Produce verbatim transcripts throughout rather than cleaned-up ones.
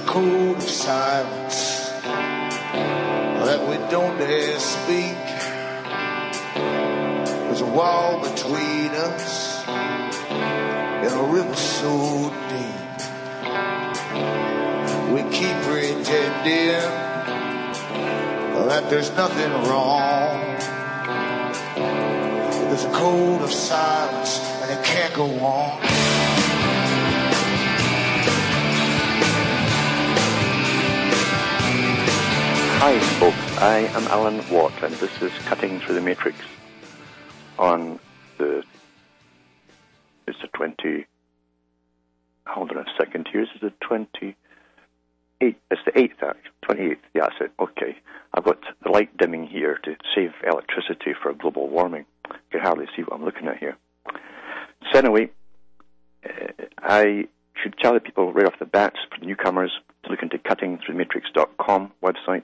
code of silence that we don't dare speak. There's a wall between us and a river so deep. We keep pretending that there's nothing wrong. There's a code of silence and it can't go on. Hi folks, I am Alan Watt and this is Cutting Through the Matrix on the, it's the twenty, hold on a second here, this is the twenty-eighth, it's the eighth actually, twenty-eighth, yeah that's it, okay. I've got the light dimming here to save electricity for global warming. You can hardly see what I'm looking at here. So anyway, uh, I should tell the people right off the bat, for the newcomers, to look into cutting through the matrix dot com website.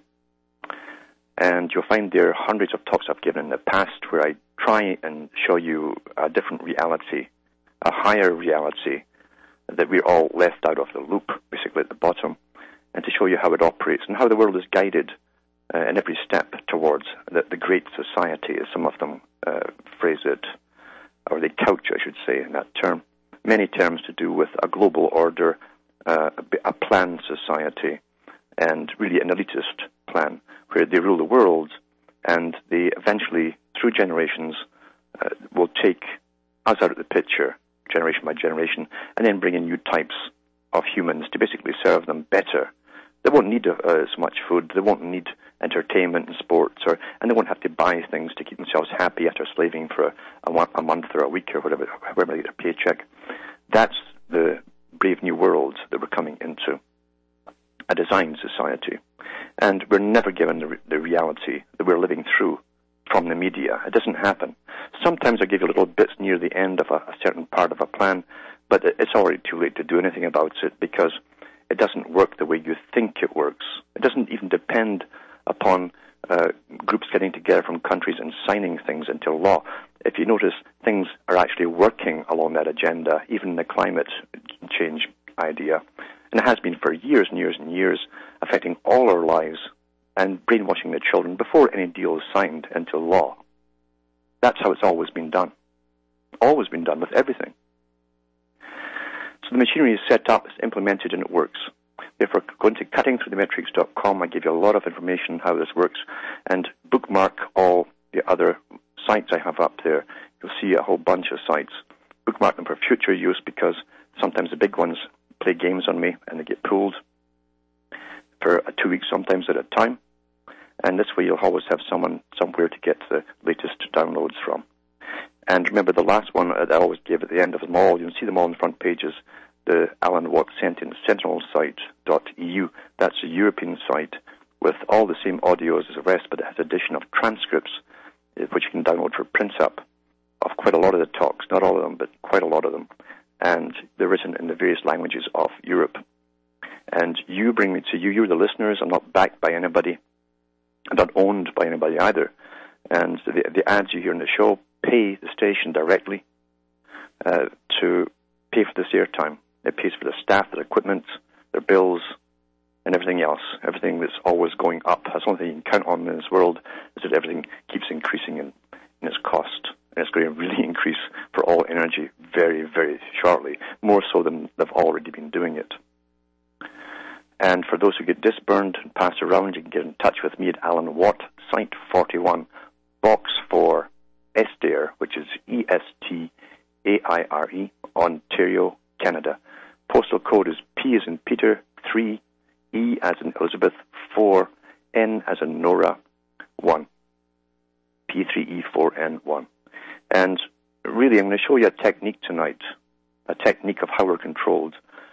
And you'll find there hundreds of talks I've given in the past where I try and show you a different reality, a higher reality, that we're all left out of the loop, basically at the bottom, and to show you how it operates and how the world is guided uh, in every step towards the, the great society, as some of them uh, phrase it, or they couch, I should say, in that term. Many terms to do with a global order, uh, a, a planned society, and really an elitist plan, where they rule the world, and they eventually, through generations, uh, will take us out of the picture, generation by generation, and then bring in new types of humans to basically serve them better. They won't need uh, as much food, they won't need entertainment and sports, or, and they won't have to buy things to keep themselves happy after slaving for a, a, a month or a week or whatever, however they get their paycheck. That's the brave new world that we're coming into, a designed society. And we're never given the, re- the reality that we're living through from the media. It doesn't happen. Sometimes I give you little bits near the end of a, a certain part of a plan, but it's already too late to do anything about it because it doesn't work the way you think it works. It doesn't even depend upon uh, groups getting together from countries and signing things into law. If you notice, things are actually working along that agenda, even the climate change idea. And it has been for years and years and years, affecting all our lives and brainwashing the children before any deal is signed into law. That's how it's always been done. Always been done with everything. So the machinery is set up, it's implemented, and it works. Therefore, go to cutting through the matrix dot com. I give you a lot of information on how this works, and bookmark all the other sites I have up there. You'll see a whole bunch of sites. Bookmark them for future use because sometimes the big ones play games on me and they get pulled for two weeks sometimes at a time. And this way you'll always have someone somewhere to get the latest downloads from. And remember the last one that I always give at the end of them all, you'll see them all on the front pages, the Alan Watt Sentient Sentinel site dot E U. That's a European site with all the same audios as the rest, but it has addition of transcripts, which you can download for print up, of quite a lot of the talks, not all of them, but quite a lot of them. And they're written in the various languages of Europe. And you bring me to you. You're the listeners. I'm not backed by anybody. I'm not owned by anybody either. And the, the ads you hear in the show pay the station directly uh, to pay for this airtime. It pays for the staff, their equipment, their bills, and everything else. Everything that's always going up. That's the only thing you can count on in this world, is that everything keeps increasing in, in its cost. And it's going to really increase for all energy very, very shortly, more so than they've already been doing it. And for those who get disburned and passed around, you can get in touch with me at Alan Watt, Site forty-one, Box four, Estaire, which is E S T A I R E, Ontario, Canada. Postal code is P as in Peter, three, E as in Elizabeth, four, N as in Nora, one. P three E four N one. And really, I'm going to show you a technique tonight, a technique of how we're controlled.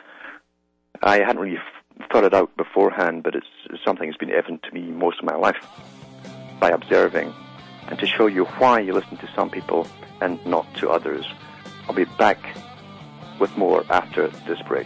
I hadn't really f- thought it out beforehand, but it's something that's been evident to me most of my life by observing, and to show you why you listen to some people and not to others. I'll be back with more after this break.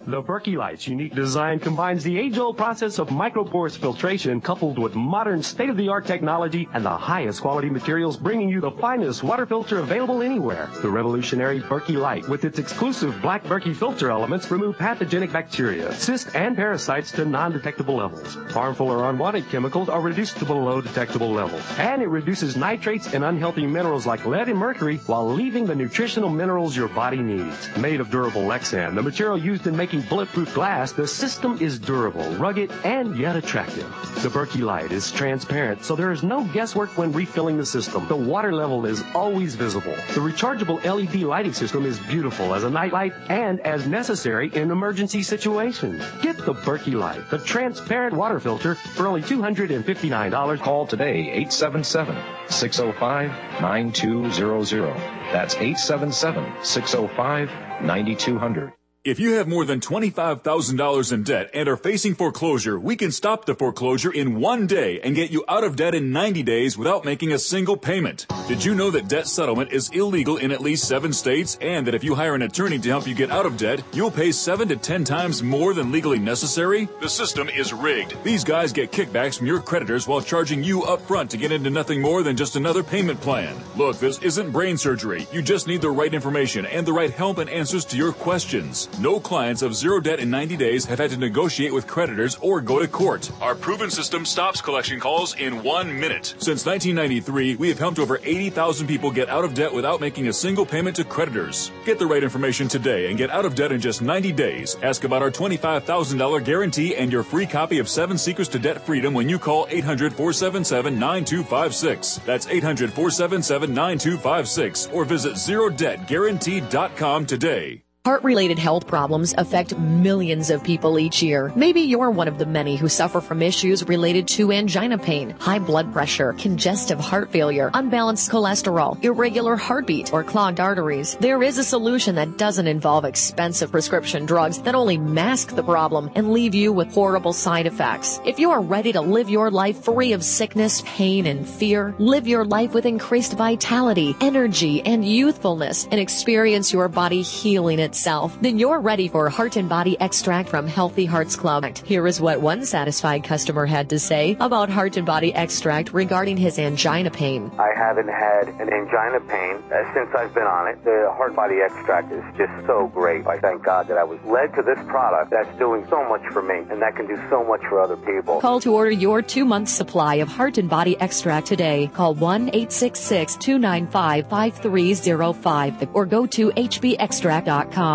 The Berkey Light's unique design combines the age-old process of microporous filtration coupled with modern state-of-the-art technology and the highest quality materials, bringing you the finest water filter available anywhere. The revolutionary Berkey Light, with its exclusive black Berkey filter elements, remove pathogenic bacteria, cysts, and parasites to non-detectable levels. Harmful or unwanted chemicals are reduced to below detectable levels. And it reduces nitrates and unhealthy minerals like lead and mercury while leaving the nutritional minerals your body needs. Made of durable Lexan, the material used in making bulletproof glass, the system is durable, rugged, and yet attractive. The Berkey Light is transparent, so there is no guesswork when refilling the system. The water level is always visible. The rechargeable L E D lighting system is beautiful as a nightlight and as necessary in emergency situations. Get the Berkey Light, the transparent water filter, for only two hundred fifty-nine dollars. Call today, eight seven seven, six oh five, nine two zero zero. That's eight seven seven, six oh five, nine two zero zero. If you have more than twenty-five thousand dollars in debt and are facing foreclosure, we can stop the foreclosure in one day and get you out of debt in ninety days without making a single payment. Did you know that debt settlement is illegal in at least seven states, and that if you hire an attorney to help you get out of debt, you'll pay seven to ten times more than legally necessary? The system is rigged. These guys get kickbacks from your creditors while charging you up front to get into nothing more than just another payment plan. Look, this isn't brain surgery. You just need the right information and the right help and answers to your questions. No clients of zero debt in ninety days have had to negotiate with creditors or go to court. Our proven system stops collection calls in one minute. Since nineteen ninety-three, we have helped over eighty thousand people get out of debt without making a single payment to creditors. Get the right information today and get out of debt in just ninety days. Ask about our twenty-five thousand dollars guarantee and your free copy of Seven Secrets to Debt Freedom when you call eight hundred, four seven seven, nine two five six. That's eight hundred, four seven seven, nine two five six or visit zero debt guarantee dot com today. Heart-related health problems affect millions of people each year. Maybe you're one of the many who suffer from issues related to angina pain, high blood pressure, congestive heart failure, unbalanced cholesterol, irregular heartbeat, or clogged arteries. There is a solution that doesn't involve expensive prescription drugs that only mask the problem and leave you with horrible side effects. If you are ready to live your life free of sickness, pain, and fear, live your life with increased vitality, energy, and youthfulness, and experience your body healing itself, then you're ready for Heart and Body Extract from Healthy Hearts Club. Here is what one satisfied customer had to say about Heart and Body Extract regarding his angina pain. I haven't had an angina pain uh, since I've been on it. The Heart Body Extract is just so great. I thank God that I was led to this product that's doing so much for me, and that can do so much for other people. Call to order your two-month supply of Heart and Body Extract today. Call one eight six six, two nine five, five three zero five or go to h b extract dot com.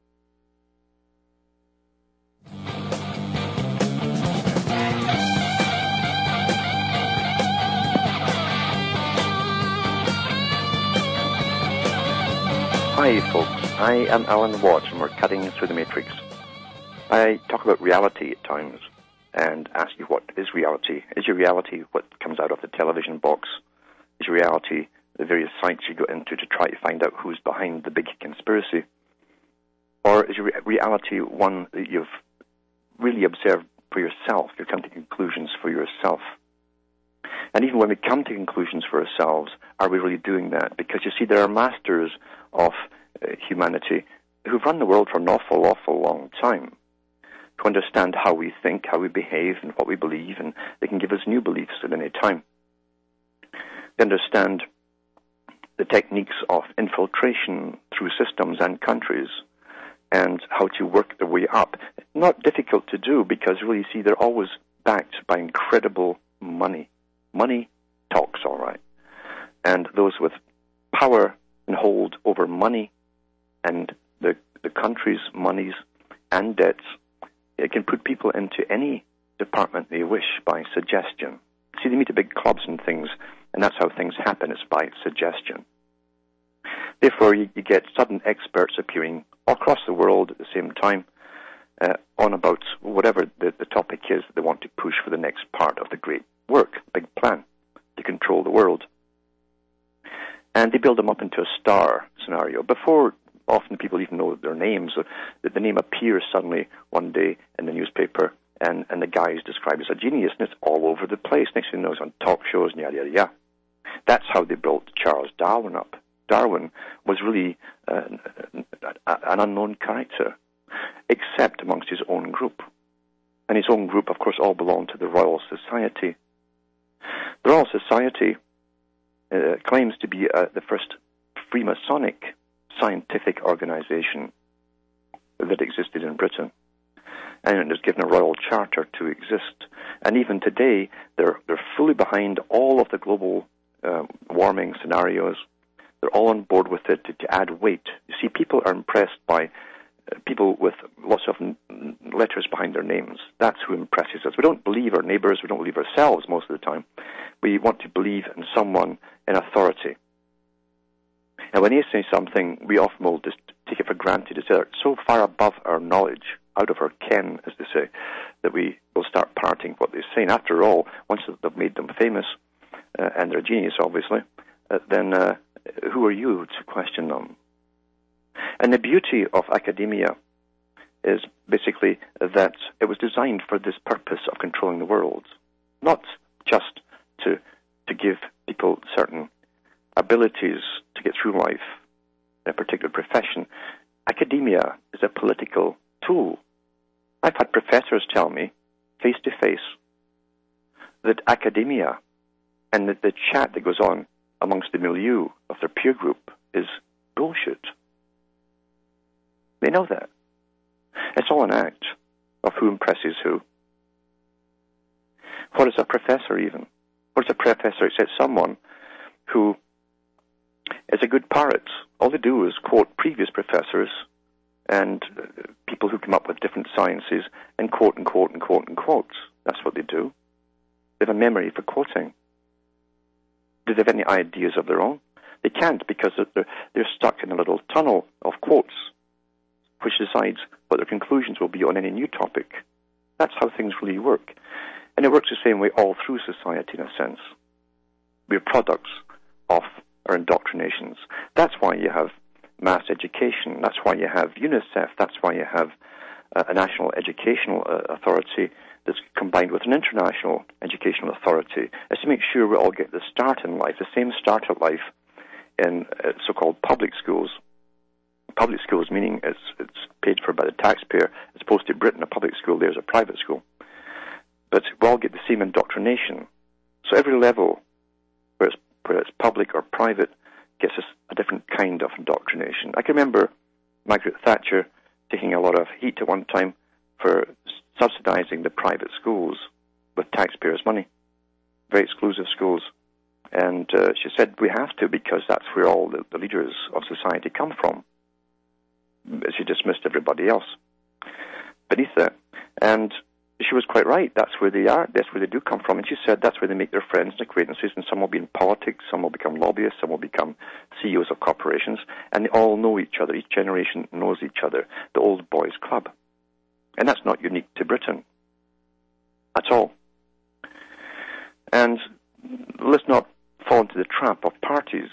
Hi folks, I am Alan Watts and we're cutting through the matrix. I talk about reality at times and ask you, what is reality? Is your reality what comes out of the television box? Is your reality the various sites you go into to try to find out who's behind the big conspiracy? Or is your reality one that you've really observed for yourself? You're coming to conclusions for yourself. And even when we come to conclusions for ourselves, are we really doing that? Because you see, there are masters of uh, humanity who've run the world for an awful, awful long time, who understand how we think, how we behave, and what we believe, and they can give us new beliefs at any time. They understand the techniques of infiltration through systems and countries, and how to work their way up. Not difficult to do, because really, you see, they're always backed by incredible money. Money talks, all right. And those with power and hold over money and the, the country's monies and debts, it can put people into any department they wish by suggestion. See, they meet at big clubs and things, and that's how things happen. It's by suggestion. Therefore, you, you get sudden experts appearing all across the world at the same time uh, on about whatever the, the topic is that they want to push for the next part of the great work, big plan to control the world. And they build them up into a star scenario. Before often people even know their names, that the name appears suddenly one day in the newspaper, and, and the guy is described as a genius, and it's all over the place. Next thing you know, it's on talk shows and yada, yada, yada. That's how they built Charles Darwin up. Darwin was really uh, an unknown character. except amongst his own group. And his own group, of course, all belonged to the Royal Society. The Royal Society uh, claims to be uh, the first Freemasonic scientific organization that existed in Britain. And it was given a royal charter to exist. And even today, they're, they're fully behind all of the global uh, warming scenarios. They're all on board with it to, to add weight. You see, people are impressed by uh, people with lots of n- letters behind their names. That's who impresses us. We don't believe our neighbors. We don't believe ourselves most of the time. We want to believe in someone in authority. And when they say something, we often will just take it for granted. It's so far above our knowledge, out of our ken, as they say, that we will start parroting what they say. And after all, once they've made them famous, uh, and they're genius, obviously, uh, then uh, who are you to question them? And the beauty of academia is basically that it was designed for this purpose of controlling the world, not just to to give people certain abilities to get through life in a particular profession. Academia is a political tool. I've had professors tell me, face to face, that academia and the, the chat that goes on amongst the milieu of their peer group is bullshit. They know that. It's all an act of who impresses who. What is a professor even? What is a professor? It's someone who is a good parrot. All they do is quote previous professors and people who come up with different sciences and quote and quote and quote and quote. That's what they do. They have a memory for quoting. Do they have any ideas of their own? They can't, because they're, they're stuck in a little tunnel of quotes, which decides what their conclusions will be on any new topic. That's how things really work. And it works the same way all through society, in a sense. We're products of our indoctrinations. That's why you have mass education. That's why you have UNICEF. That's why you have uh, a national educational uh, authority that's combined with an international educational authority. It's to make sure we all get the start in life, the same start at life in uh, so-called public schools. Public schools meaning it's, it's paid for by the taxpayer, as opposed to Britain, a public school, there's a private school. But we all get the same indoctrination. So every level, whether it's, whether it's public or private, gets us a different kind of indoctrination. I can remember Margaret Thatcher taking a lot of heat at one time for subsidizing the private schools with taxpayers' money, very exclusive schools. And uh, she said, we have to, because that's where all the, the leaders of society come from. She dismissed everybody else beneath that. And she was quite right. That's where they are. That's where they do come from. And she said that's where they make their friends and acquaintances, and some will be in politics, some will become lobbyists, some will become C E Os of corporations, and they all know each other. Each generation knows each other. The old boys club. And that's not unique to Britain at all. And let's not fall into the trap of parties.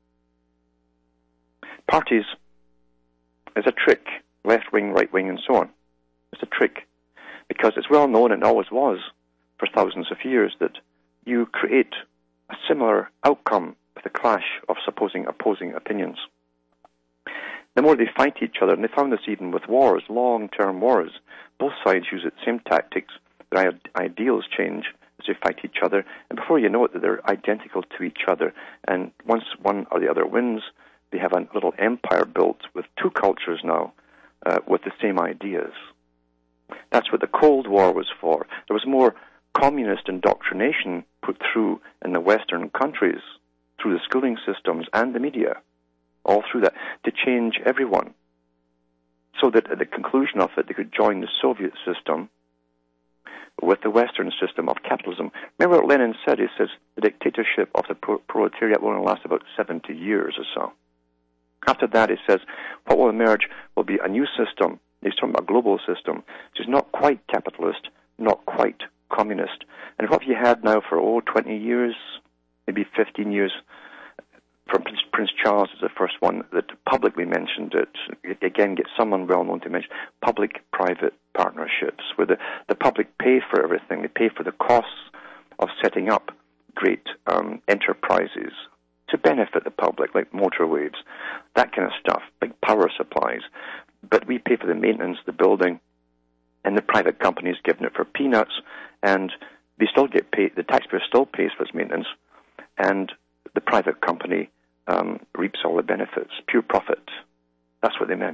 Parties is a trick, left wing, right wing, and so on. It's a trick, because it's well known, and always was for thousands of years, that you create a similar outcome with a clash of supposing opposing opinions. The more they fight each other, and they found this even with wars, long-term wars, both sides use the same tactics, their ideals change as they fight each other, and before you know it, they're identical to each other, and once one or the other wins, they have a little empire built with two cultures now, uh, with the same ideas. That's what the Cold War was for. There was more communist indoctrination put through in the Western countries, through the schooling systems and the media, all through that, to change everyone, so that at the conclusion of it, they could join the Soviet system with the Western system of capitalism. Remember what Lenin said? He says the dictatorship of the pro- proletariat will only last about seventy years or so. After that, he says, what will emerge will be a new system. He's talking about a global system, which is not quite capitalist, not quite communist. And what have you had now for, oh, twenty years, maybe fifteen years, from Prince, Prince Charles is the first one that publicly mentioned it. it again, get someone well-known to mention public-private partnerships, where the, the public pay for everything. They pay for the costs of setting up great um, enterprises to benefit the public, like motorways, that kind of stuff, like power supplies. But we pay for the maintenance, the building, and the private company's giving it for peanuts, and they still get paid, the taxpayer still pays for its maintenance, and the private company um, reaps all the benefits, pure profit. That's what they meant.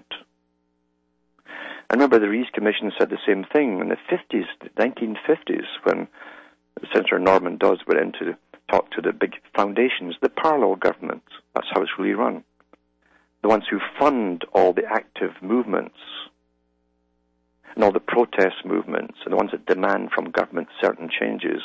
I remember the Rees Commission said the same thing in the fifties, the nineteen fifties, when Senator Norman Dodds went in to talk to the big foundations, the parallel government. That's how it's really run. The ones who fund all the active movements and all the protest movements, and the ones that demand from government certain changes.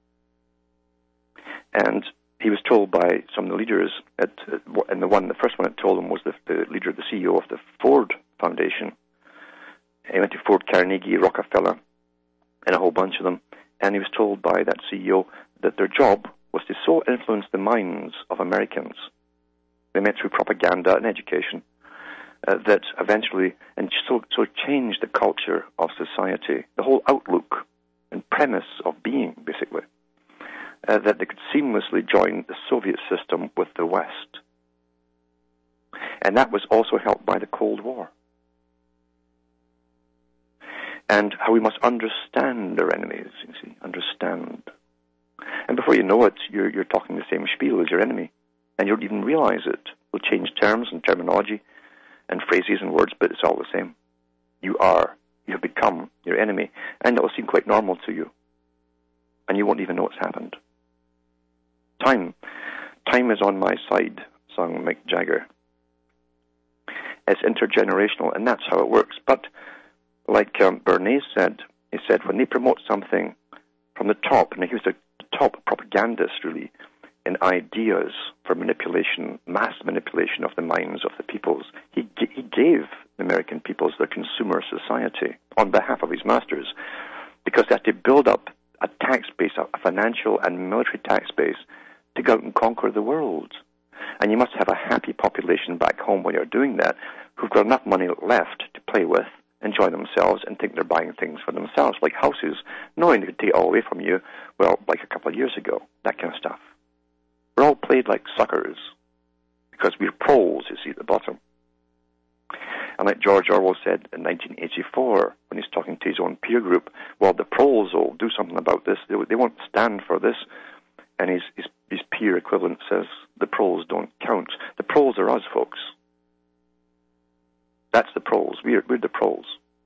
And he was told by some of the leaders, at, and the one, the first one that told him was the, the leader, the C E O of the Ford Foundation. He went to Ford, Carnegie, Rockefeller, and a whole bunch of them, and he was told by that C E O that their job was to so influence the minds of Americans, they meant through propaganda and education, uh, that eventually, and so, so change the culture of society, the whole outlook and premise of being, basically, uh, that they could seamlessly join the Soviet system with the West. And that was also helped by the Cold War. And how we must understand our enemies, you see, understand. And before you know it, you're, you're talking the same spiel as your enemy. And you don't even realize it. We'll change terms and terminology and phrases and words, but it's all the same. You are, you have become your enemy. And it will seem quite normal to you. And you won't even know it's happened. Time. Time is on my side, sung Mick Jagger. It's intergenerational, and that's how it works. But like um, Bernays said, he said, when they promote something from the top, and he was the top propagandist, really, in ideas for manipulation, mass manipulation of the minds of the peoples, he, he gave the American peoples their consumer society on behalf of his masters, because they had to build up a tax base, a financial and military tax base, to go out and conquer the world. And you must have a happy population back home when you're doing that, who've got enough money left to play with, enjoy themselves, and think they're buying things for themselves, like houses, knowing they could take it all away from you, well, like a couple of years ago, that kind of stuff. We're all played like suckers, because we're proles, you see, at the bottom. And like George Orwell said in nineteen eighty-four, when he's talking to his own peer group, well, the proles will do something about this, they, they won't stand for this, and his, his, his peer equivalent says, the proles don't count. The proles are us, folks. That's the proles. We're, we're the proles.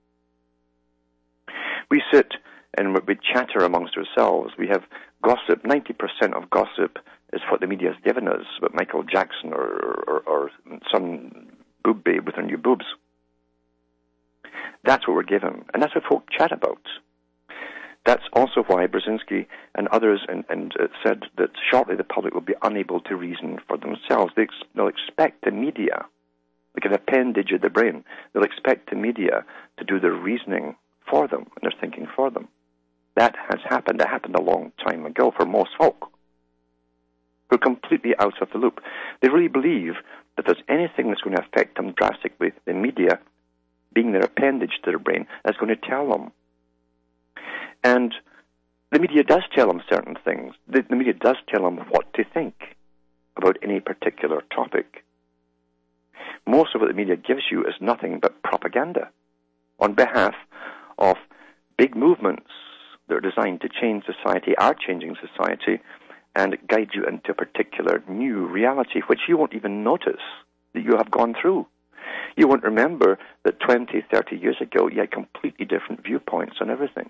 We sit and we chatter amongst ourselves. We have gossip. ninety percent of gossip is what the media has given us about Michael Jackson or, or, or some boob babe with her new boobs. That's what we're given. And that's what folk chat about. That's also why Brzezinski and others and, and uh, said that shortly the public will be unable to reason for themselves. They ex- they'll expect the media, like an appendage of the brain, they'll expect the media to do their reasoning for them and their thinking for them. That has happened. That happened a long time ago for most folk who are completely out of the loop. They really believe that there's anything that's going to affect them drastically, the media, being their appendage to their brain, is going to tell them. And the media does tell them certain things. The, the media does tell them what to think about any particular topic. Most of what the media gives you is nothing but propaganda on behalf of big movements that are designed to change society, are changing society, and guide you into a particular new reality, which you won't even notice that you have gone through. You won't remember that twenty, thirty years ago you had completely different viewpoints on everything.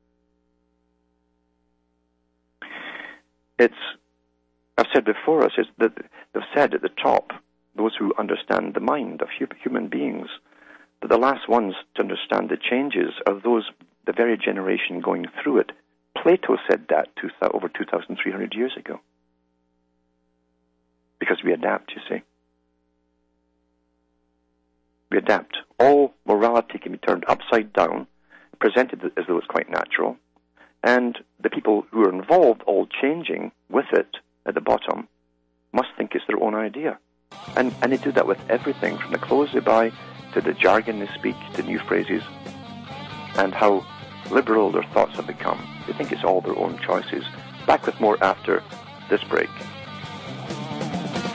It's, I've said before, I said that they've said at the top, those who understand the mind of human beings, that the last ones to understand the changes are those, the very generation going through it. Plato said that two, over two thousand three hundred years ago. Because we adapt, you see. We adapt. All morality can be turned upside down, presented as though it's quite natural, and the people who are involved, all changing with it at the bottom, must think it's their own idea. And, and they do that with everything, from the clothes they buy, to the jargon they speak, to new phrases, and how liberal their thoughts have become. They think it's all their own choices. Back with more after this break.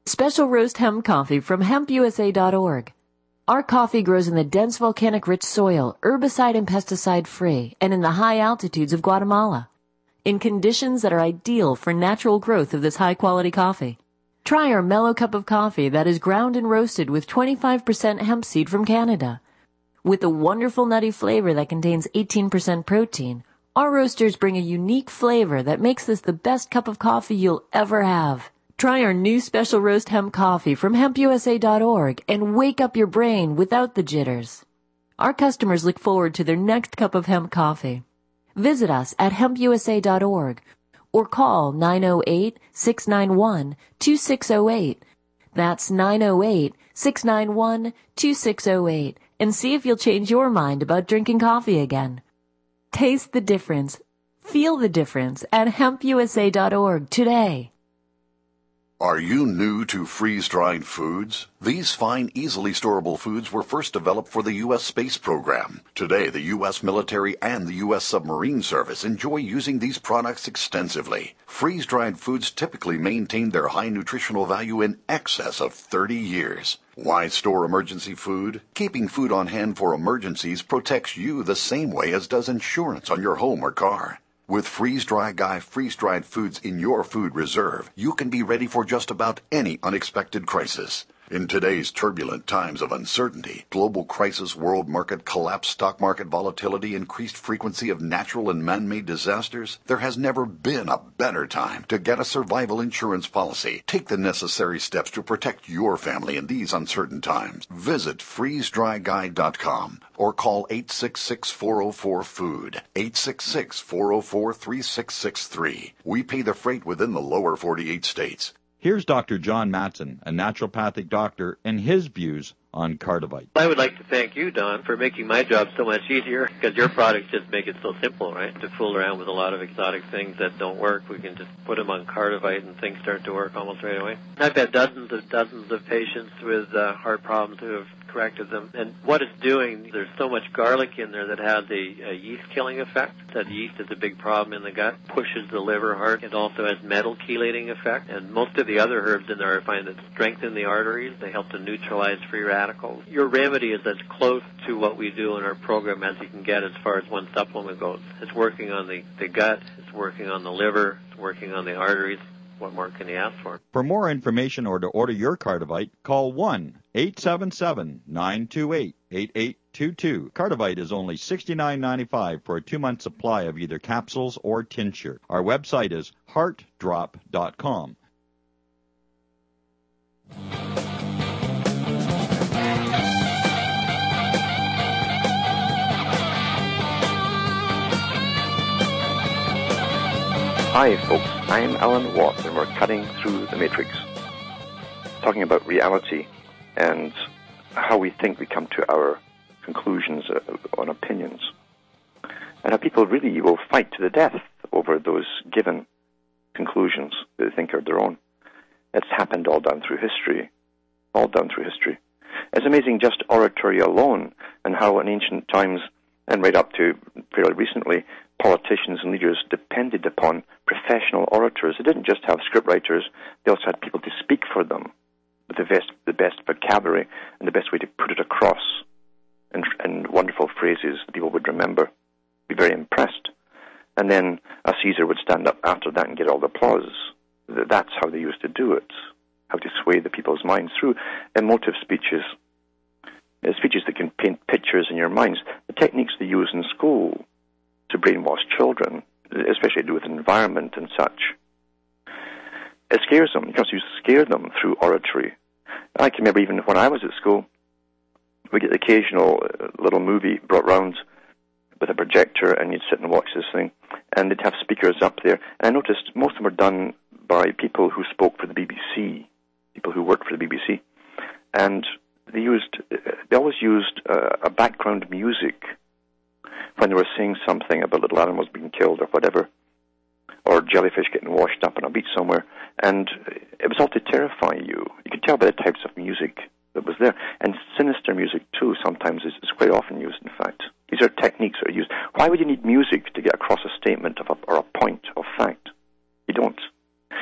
Special roast hemp coffee from hemp u s a dot org. Our coffee grows in the dense volcanic-rich soil, herbicide and pesticide-free, and in the high altitudes of Guatemala, in conditions that are ideal for natural growth of this high-quality coffee. Try our mellow cup of coffee that is ground and roasted with twenty-five percent hemp seed from Canada. With a wonderful nutty flavor that contains eighteen percent protein, our roasters bring a unique flavor that makes this the best cup of coffee you'll ever have. Try our new special roast hemp coffee from hemp u s a dot org and wake up your brain without the jitters. Our customers look forward to their next cup of hemp coffee. Visit us at hemp u s a dot org or call nine oh eight, six nine one, two six oh eight. That's nine oh eight, six nine one, two six oh eight and see if you'll change your mind about drinking coffee again. Taste the difference. Feel the difference at hemp u s a dot org today. Are you new to freeze-dried foods? These fine, easily storable foods were first developed for the U S space program. Today, the U S military and the U S submarine service enjoy using these products extensively. Freeze-dried foods typically maintain their high nutritional value in excess of thirty years. Why store emergency food? Keeping food on hand for emergencies protects you the same way as does insurance on your home or car. With Freeze-Dry Guy freeze-dried foods in your food reserve, you can be ready for just about any unexpected crisis. In today's turbulent times of uncertainty, global crisis, world market collapse, stock market volatility, increased frequency of natural and man-made disasters, there has never been a better time to get a survival insurance policy. Take the necessary steps to protect your family in these uncertain times. Visit freeze dry guy dot com or call eight six six, four oh four, food, eight six six, four oh four, three six six three. We pay the freight within the lower forty-eight states. Here's Doctor John Matson, a naturopathic doctor, and his views on Cardivite. I would like to thank you, Don, for making my job so much easier, because your products just make it so simple, right? To fool around with a lot of exotic things that don't work, we can just put them on Cardivite and things start to work almost right away. I've had dozens of dozens of patients with uh, heart problems who have corrected them. And what it's doing, there's so much garlic in there that has a, a yeast-killing effect. That yeast is a big problem in the gut, pushes the liver hard. It also has metal chelating effect. And most of the other herbs in there I find that strengthen the arteries. They help to neutralize free radicals. Your remedy is as close to what we do in our program as you can get as far as one supplement goes. It's working on the, the gut, it's working on the liver, it's working on the arteries. What more can you ask for? For more information or to order your Cardivite, call one eight seven seven, nine two eight, eight eight two two. Cardivite is only sixty-nine ninety-five for a two-month supply of either capsules or tincture. Our website is heart drop dot com. Hi, folks. I'm Alan Watt, and we're cutting through the matrix, talking about reality and how we think we come to our conclusions on opinions, and how people really will fight to the death over those given conclusions that they think are their own. It's happened all down through history, all down through history. It's amazing just oratory alone, and how in ancient times, and right up to fairly recently, politicians and leaders depended upon professional orators. They didn't just have scriptwriters, they also had people to speak for them with the best, the best vocabulary and the best way to put it across, and, and wonderful phrases that people would remember, be very impressed. And then a Caesar would stand up after that and get all the applause. That's how they used to do it, how to sway the people's minds through emotive speeches, speeches that can paint pictures in your minds, the techniques they use in school to brainwash children, especially to do with environment and such. It scares them, because you scare them through oratory. I can remember even when I was at school, we get the occasional little movie brought round with a projector, and you'd sit and watch this thing, and they'd have speakers up there. And I noticed most of them were done by people who spoke for the B B C, people who worked for the B B C, and they used, they always used uh, a background music when they were saying something about little animals being killed or whatever, or jellyfish getting washed up on a beach somewhere, and it was all to terrify you. You could tell by the types of music that was there. And sinister music, too, sometimes is, is quite often used, in fact. These are techniques that are used. Why would you need music to get across a statement of a, or a point of fact? You don't. You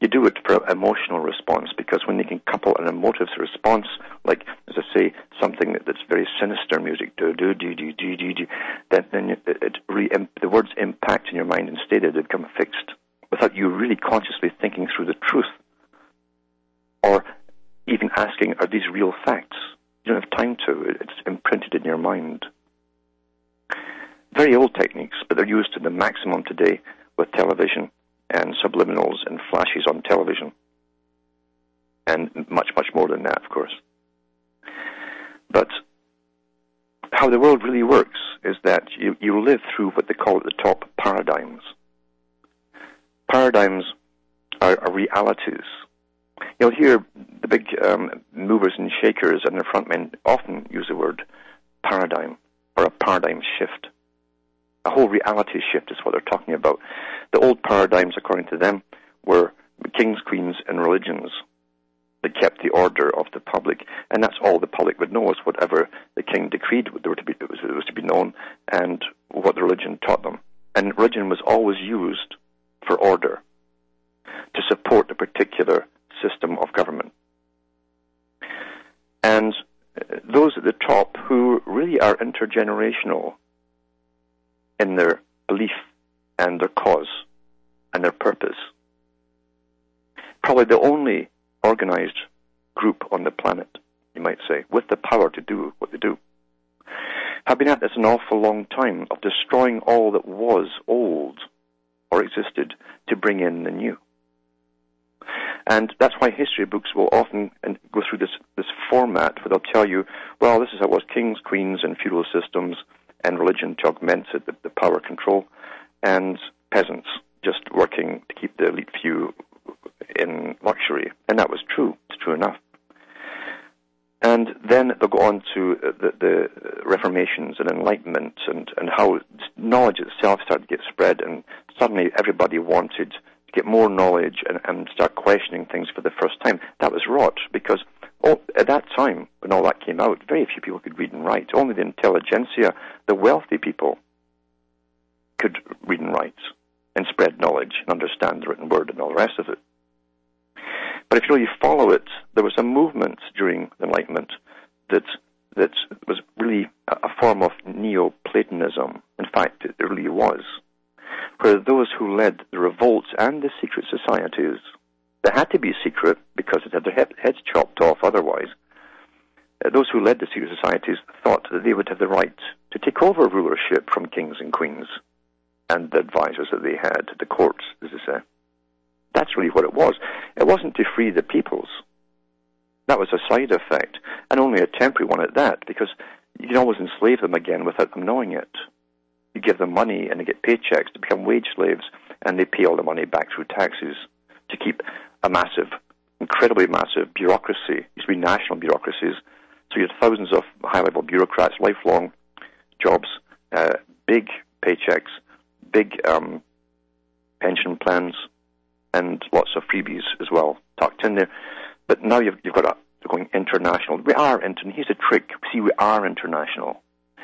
do it for an emotional response, because when they can couple an emotive response, like, as I say, something that's very sinister music, do do do do do do do, then then it, it re, the words impact in your mind, and instead they become fixed without you really consciously thinking through the truth, or even asking, are these real facts? You don't have time to. It's imprinted in your mind. Very old techniques, but they're used to the maximum today with television and subliminals and flashes on television, and much, much more than that, of course. But how the world really works is that you, you live through what they call at the top paradigms. Paradigms are, are realities. You'll hear the big um, movers and shakers and their frontmen often use the word paradigm, or a paradigm shift. A whole reality shift is what they're talking about. The old paradigms, according to them, were kings, queens, and religions that kept the order of the public, and that's all the public would know, was whatever the king decreed there to be, it was, it was to be known, and what the religion taught them. And religion was always used for order, to support a particular system of government. And those at the top who really are intergenerational in their belief and their cause and their purpose, probably the only organized group on the planet, you might say, with the power to do what they do, have been at this an awful long time of destroying all that was old or existed to bring in the new. And that's why history books will often go through this, this format where they'll tell you, well, this is how it was, kings, queens, and feudal systems, and religion to augment the, the power control, and peasants just working to keep the elite few in luxury. And that was true. It's true enough. And then they'll go on to the, the Reformations and Enlightenment, and, and how knowledge itself started to get spread, and suddenly everybody wanted to get more knowledge and, and start questioning things for the first time. That was rot, because oh, at that time, when all that came out, very few people could read and write. Only the intelligentsia, the wealthy people, could read and write and spread knowledge and understand the written word and all the rest of it. But if you really follow it, there was a movement during the Enlightenment that that was really a form of Neoplatonism. In fact, it really was, where those who led the revolts and the secret societies, they had to be secret because it had their heads chopped off otherwise, uh, those who led the secret societies thought that they would have the right to take over rulership from kings and queens and the advisors that they had, the courts, as they say. That's really what it was. It wasn't to free the peoples. That was a side effect, and only a temporary one at that, because you can always enslave them again without them knowing it. You give them money and they get paychecks to become wage slaves, and they pay all the money back through taxes to keep a massive, incredibly massive bureaucracy. Used to be national bureaucracies. So you had thousands of high-level bureaucrats, lifelong jobs, uh, big paychecks, big um, pension plans, and lots of freebies as well tucked in there. But now you've, you've got a, you're going international. We are international. Here's the trick. See, we are international.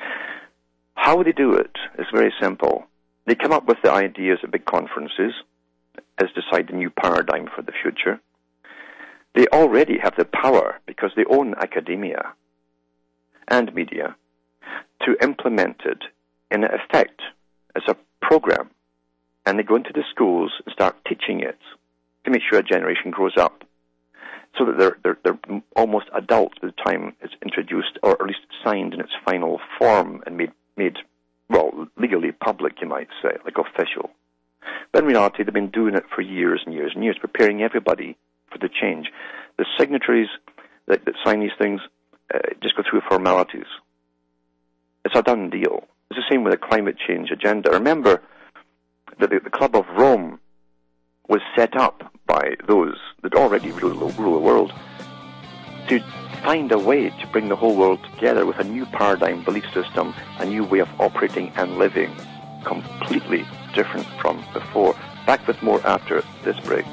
How they do it is very simple. They come up with the ideas at big conferences as decide the new paradigm for the future. They already have the power, because they own academia and media, to implement it in effect as a program. And they go into the schools and start teaching it to make sure a generation grows up, so that they're, they're, they're almost adults by the time it's introduced, or at least signed in its final form and made, made, well, legally public, you might say, like official. But in reality, they've been doing it for years and years and years, preparing everybody for the change. The signatories that, that sign these things uh, just go through formalities. It's a done deal. It's the same with the climate change agenda. Remember that the, the Club of Rome was set up by those that already rule, rule the world to find a way to bring the whole world together with a new paradigm, belief system, a new way of operating and living, completely different from before. Back with more after this break.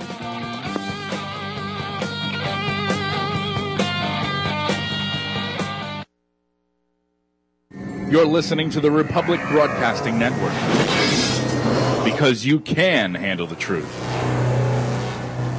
You're listening to the Republic Broadcasting Network, because you can handle the truth.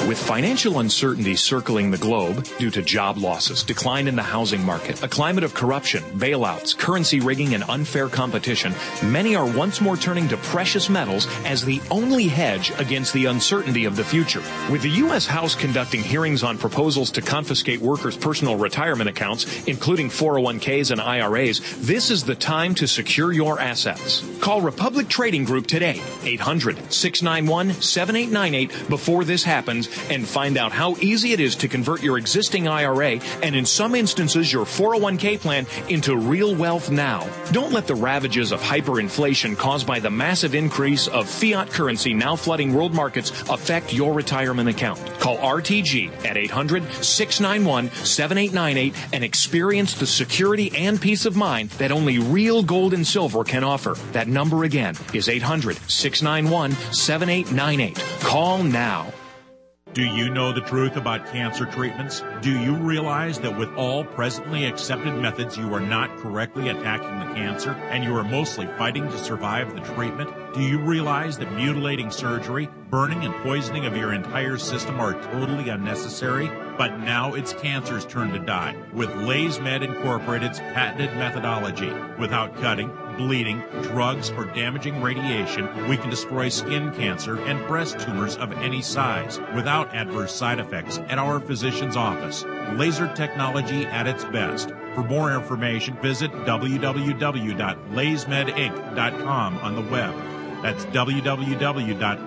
With financial uncertainty circling the globe due to job losses, decline in the housing market, a climate of corruption, bailouts, currency rigging, and unfair competition, many are once more turning to precious metals as the only hedge against the uncertainty of the future. With the U S House conducting hearings on proposals to confiscate workers' personal retirement accounts, including four oh one k's and I R A's, this is the time to secure your assets. Call Republic Trading Group today, eight hundred, six nine one, seven eight nine eight, before this happens, and find out how easy it is to convert your existing I R A and in some instances your four oh one k plan into real wealth now. Don't let the ravages of hyperinflation caused by the massive increase of fiat currency now flooding world markets affect your retirement account. Call R T G at eight hundred, six nine one, seven eight nine eight and experience the security and peace of mind that only real gold and silver can offer. That number again is eight hundred, six nine one, seven eight nine eight. Call now. Do you know the truth about cancer treatments? Do you realize that with all presently accepted methods, you are not correctly attacking the cancer and you are mostly fighting to survive the treatment? Do you realize that mutilating surgery, burning and poisoning of your entire system are totally unnecessary? But now it's cancer's turn to die with LaysMed Incorporated's patented methodology. Without cutting, bleeding, drugs, or damaging radiation, we can destroy skin cancer and breast tumors of any size without adverse side effects at our physician's office. Laser technology at its best. For more information, visit w w w dot lays med inc dot com on the web. That's w w w dot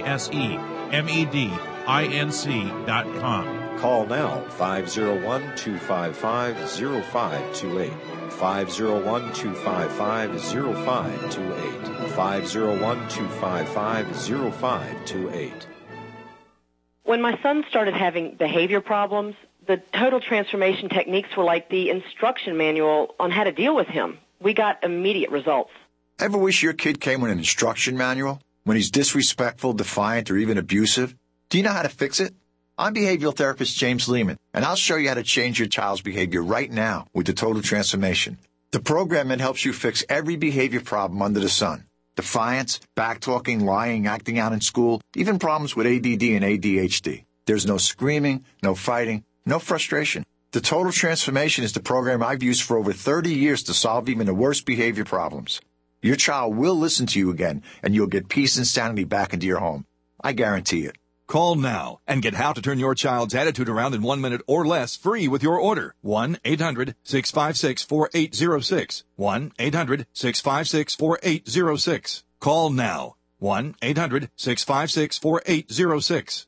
laysmed inc dot com. Call now, five oh one, two five five, oh five two eight. five oh one, two five five, oh five two eight. five oh one, two five five, oh five two eight. When my son started having behavior problems, the total transformation techniques were like the instruction manual on how to deal with him. We got immediate results. Ever wish your kid came with an instruction manual when he's disrespectful, defiant, or even abusive? Do you know how to fix it? I'm behavioral therapist James Lehman, and I'll show you how to change your child's behavior right now with the Total Transformation. The program that helps you fix every behavior problem under the sun. Defiance, backtalking, lying, acting out in school, even problems with A D D and A D H D. There's no screaming, no fighting, no frustration. The Total Transformation is the program I've used for over thirty years to solve even the worst behavior problems. Your child will listen to you again, and you'll get peace and sanity back into your home. I guarantee it. Call now and get how to turn your child's attitude around in one minute or less free with your order. one eight hundred, six five six, four eight zero six. one eight hundred, six five six, four eight zero six. Call now. one eight hundred, six five six, four eight zero six.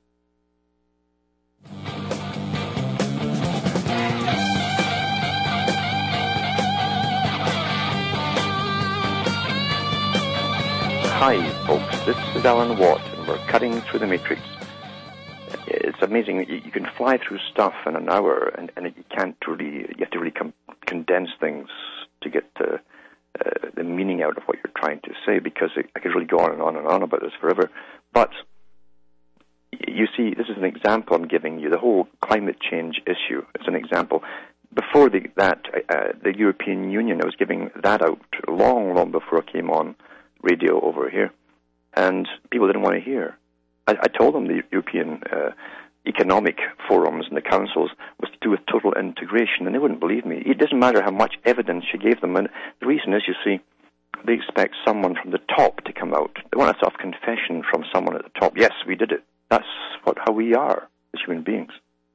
Hi, folks. This is Alan Watt, and we're cutting through the matrix. It's amazing. You, you can fly through stuff in an hour, and, and you can't really, you have to really com- condense things to get the, uh, the meaning out of what you're trying to say, because it, I could really go on and on and on about this forever. But you see, this is an example I'm giving you. The whole climate change issue is an example. Before the, that, uh, the European Union, I was giving that out long, long before I came on radio over here, and people didn't want to hear. I, I told them the European uh, economic forums and the councils was to do with total integration, and they wouldn't believe me. It doesn't matter how much evidence you gave them, and the reason is, you see, they expect someone from the top to come out. They want a self-confession from someone at the top. Yes, we did it. That's what how we are as human beings.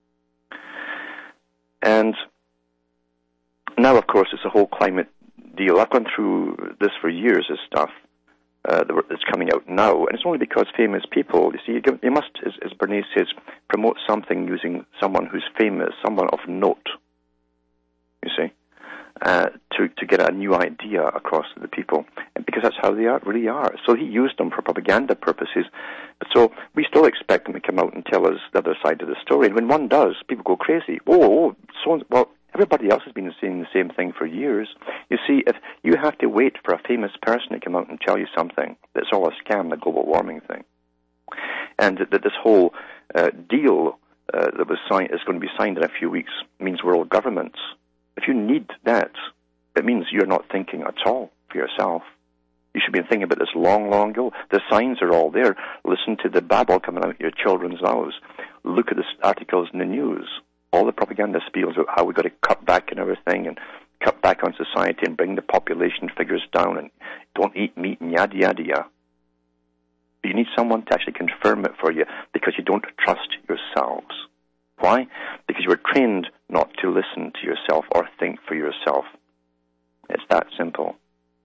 And now, of course, it's a whole climate deal. I've gone through this for years, this stuff. Uh, that's coming out now, and it's only because famous people, you see, you must, as, as Bernays says, promote something using someone who's famous, someone of note, you see, uh, to, to get a new idea across to the people, and because that's how they are, really are. So he used them for propaganda purposes, but so we still expect them to come out and tell us the other side of the story, and when one does, people go crazy. Oh, oh so, well, everybody else has been saying the same thing for years. You see, if you have to wait for a famous person to come out and tell you something, that's all a scam, the global warming thing. And that this whole uh, deal uh, that was signed is going to be signed in a few weeks means world governments. If you need that, it means you're not thinking at all for yourself. You should be thinking about this long, long ago. The signs are all there. Listen to the babble coming out of your children's mouths. Look at the articles in the news. All the propaganda spiels about how we've got to cut back and everything and cut back on society and bring the population figures down and don't eat meat and yada, yada, yada. But you need someone to actually confirm it for you because you don't trust yourselves. Why? Because you were trained not to listen to yourself or think for yourself. It's that simple.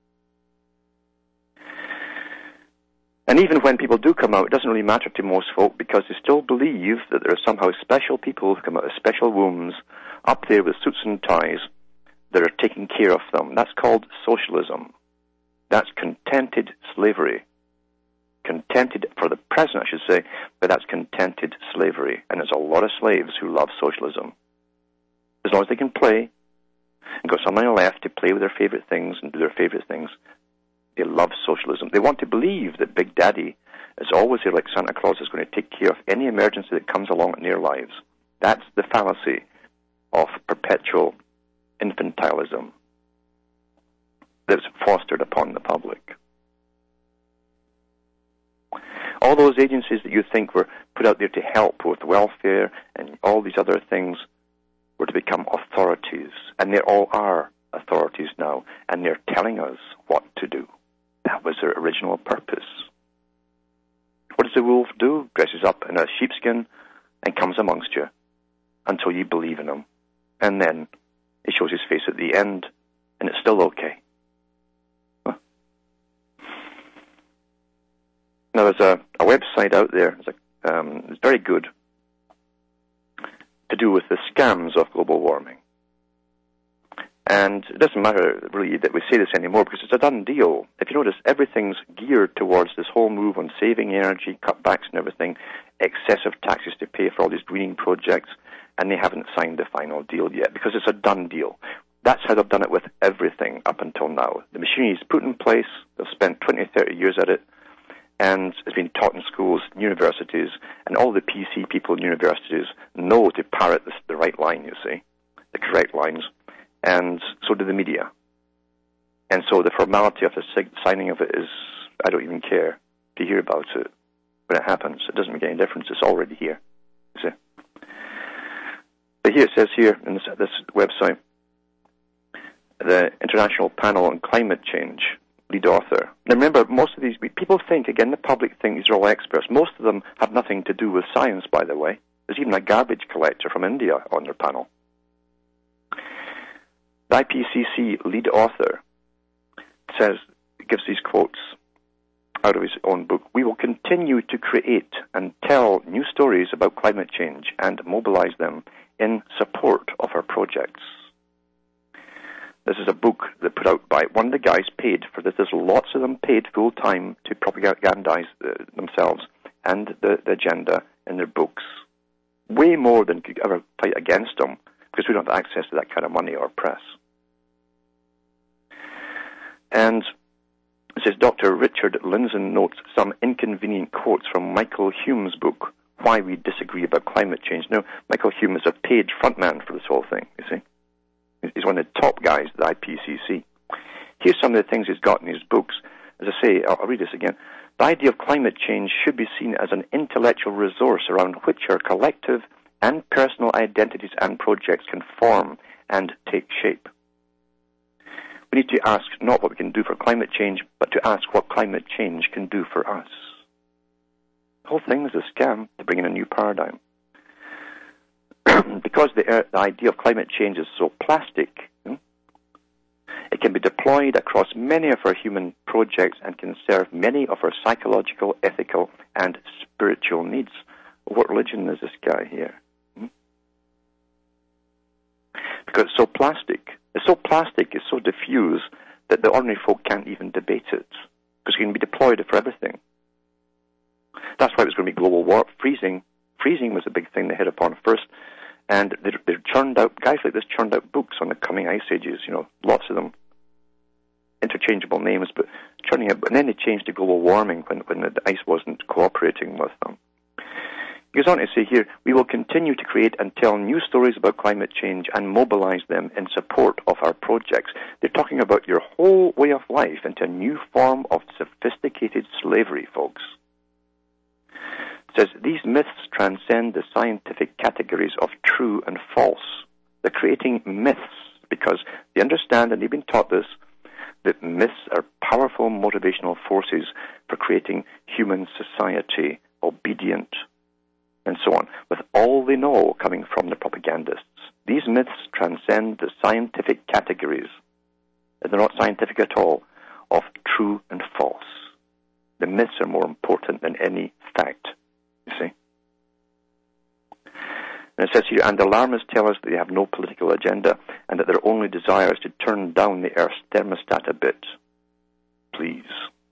And even when people do come out, it doesn't really matter to most folk because they still believe that there are somehow special people who come out of special wombs up there with suits and ties that are taking care of them. That's called socialism. That's contented slavery. Contented, for the present I should say, but that's contented slavery. And there's a lot of slaves who love socialism. As long as they can play and got some money left to play with their favorite things and do their favorite things, they love socialism. They want to believe that Big Daddy is always here like Santa Claus is going to take care of any emergency that comes along in their lives. That's the fallacy of perpetual infantilism that's fostered upon the public. All those agencies that you think were put out there to help with welfare and all these other things were to become authorities, and they all are authorities now, and they're telling us what to do. That was their original purpose. What does the wolf do? Dresses up in a sheepskin and comes amongst you until you believe in him. And then he shows his face at the end, and it's still okay. Huh? Now, there's a, a website out there, it's, a, um, it's very good, to do with the scams of global warming. And it doesn't matter really that we say this anymore because it's a done deal. If you notice, everything's geared towards this whole move on saving energy, cutbacks and everything, excessive taxes to pay for all these greening projects, and they haven't signed the final deal yet because it's a done deal. That's how they've done it with everything up until now. The machinery is put in place, they've spent twenty, thirty years at it, and it's been taught in schools, universities, and all the P C people in universities know to parrot this, the right line, you see, the correct lines. And so do the media. And so the formality of the sig- signing of it is, I don't even care to hear about it when it happens. It doesn't make any difference. It's already here. You see? But here it says here in this, this website, the International Panel on Climate Change, lead author. Now remember, most of these people think, again, the public think these are all experts. Most of them have nothing to do with science, by the way. There's even a garbage collector from India on their panel. The I P C C lead author says, gives these quotes out of his own book, "We will continue to create and tell new stories about climate change and mobilize them in support of our projects." This is a book that put out by one of the guys paid for this. There's lots of them paid full-time to propagandize uh, themselves and the, the agenda in their books. Way more than could ever fight against them because we don't have access to that kind of money or press. And it says, Doctor Richard Lindzen notes some inconvenient quotes from Michael Hume's book, Why We Disagree About Climate Change. Now, Michael Hume is a paid frontman for this whole thing, you see. He's one of the top guys at the I P C C. Here's some of the things he's got in his books. As I say, I'll read this again. The idea of climate change should be seen as an intellectual resource around which our collective and personal identities and projects can form and take shape. We need to ask not what we can do for climate change, but to ask what climate change can do for us. The whole thing is a scam to bring in a new paradigm. Because the, uh, the idea of climate change is so plastic, hmm, it can be deployed across many of our human projects and can serve many of our psychological, ethical, and spiritual needs. What religion is this guy here? Hmm? Because it's so plastic. It's so plastic, it's so diffuse, that the ordinary folk can't even debate it. Because it can be deployed for everything. That's why it was going to be global war. Freezing. Freezing was a big thing they hit upon first. And they, they churned out, guys like this churned out books on the coming ice ages, you know, lots of them. Interchangeable names, but churning out. And then they changed to global warming when, when the ice wasn't cooperating with them. He goes on to say here, we will continue to create and tell new stories about climate change and mobilize them in support of our projects. They're talking about your whole way of life into a new form of sophisticated slavery, folks. It says, these myths transcend the scientific categories of true and false. They're creating myths because they understand, and they've been taught this, that myths are powerful motivational forces for creating human society, obedient, and so on, with all they know coming from the propagandists. These myths transcend the scientific categories, and they're not scientific at all, of true and false. The myths are more important than any fact, you see. And it says here, and alarmists tell us that they have no political agenda and that their only desire is to turn down the Earth's thermostat a bit. Please.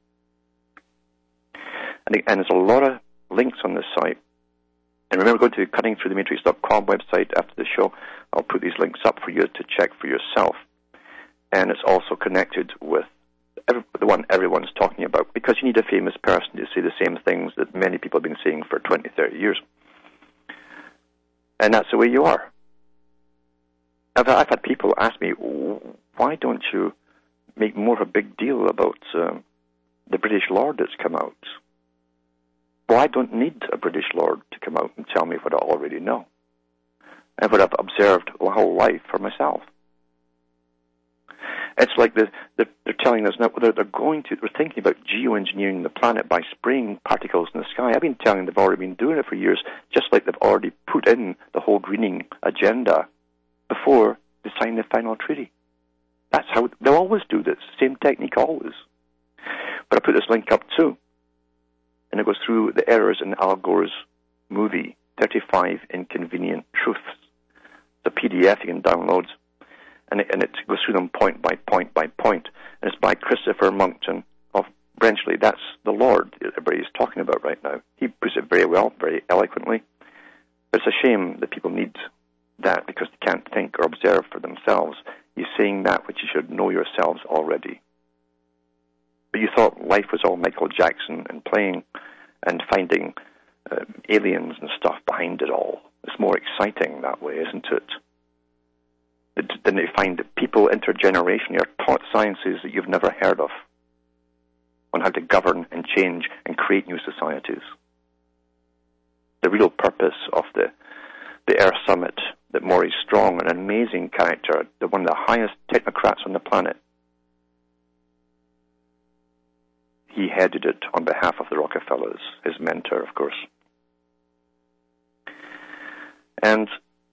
And, and there's a lot of links on this site. And remember, go to cutting through the matrix dot com website after the show. I'll put these links up for you to check for yourself. And it's also connected with every, the one everyone's talking about, because you need a famous person to say the same things that many people have been saying for twenty, thirty years. And that's the way you are. I've, I've had people ask me, why don't you make more of a big deal about um, the British Lord that's come out? Well, I don't need a British Lord to come out and tell me what I already know. I would have observed my whole life for myself. It's like the, the, they're telling us now they're, they're going to, they're thinking about geoengineering the planet by spraying particles in the sky. I've been telling them they've already been doing it for years, just like they've already put in the whole greening agenda before they sign the final treaty. That's how, they'll always do this, same technique always. But I put this link up too. And it goes through the errors in Al Gore's movie, thirty-five Inconvenient Truths. It's a P D F you can download, and it, and it goes through them point by point by point. And it's by Christopher Monckton of Brenchley. That's the Lord everybody's talking about right now. He puts it very well, very eloquently. But it's a shame that people need that because they can't think or observe for themselves. He's saying that which you should know yourselves already. But you thought life was all Michael Jackson and playing and finding uh, aliens and stuff behind it all. It's more exciting that way, isn't it? it then you find that people intergenerationally are taught sciences that you've never heard of on how to govern and change and create new societies. The real purpose of the, the Earth Summit, that Maurice Strong, an amazing character, the one of the highest technocrats on the planet, he headed it on behalf of the Rockefellers, his mentor, of course. And